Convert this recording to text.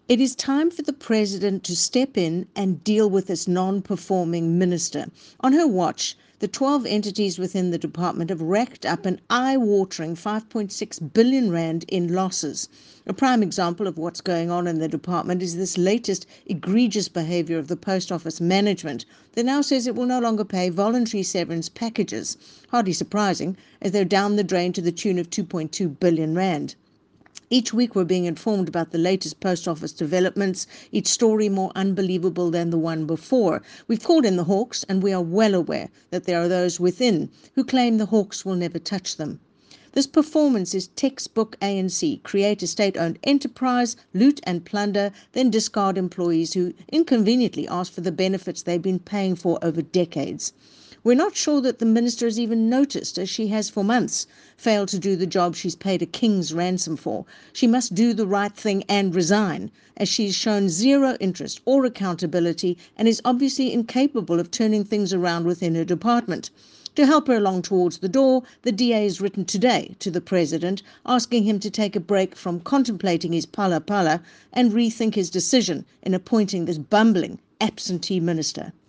It is time for the president to step in and deal with this non-performing minister. On her watch, the 12 entities within the department have racked up an eye-watering 5.6 billion rand in losses. A prime example of what's going on in the department is this latest egregious behaviour of the post office management that now says it will no longer pay voluntary severance packages. Hardly surprising, as they're down the drain to the tune of 2.2 billion rand. Each week we're being informed about the latest post office developments, each story more unbelievable than the one before. We've called in the Hawks, and we are well aware that there are those within who claim the Hawks will never touch them. This performance is textbook ANC: create a state-owned enterprise, loot and plunder, then discard employees who inconveniently ask for the benefits they've been paying for over decades. We're not sure that the minister has even noticed, as she has for months failed to do the job she's paid a king's ransom for. She must do the right thing and resign, as she's shown zero interest or accountability and is obviously incapable of turning things around within her department. To help her along towards the door, the DA has written today to the president, asking him to take a break from contemplating his pala and rethink his decision in appointing this bumbling absentee minister.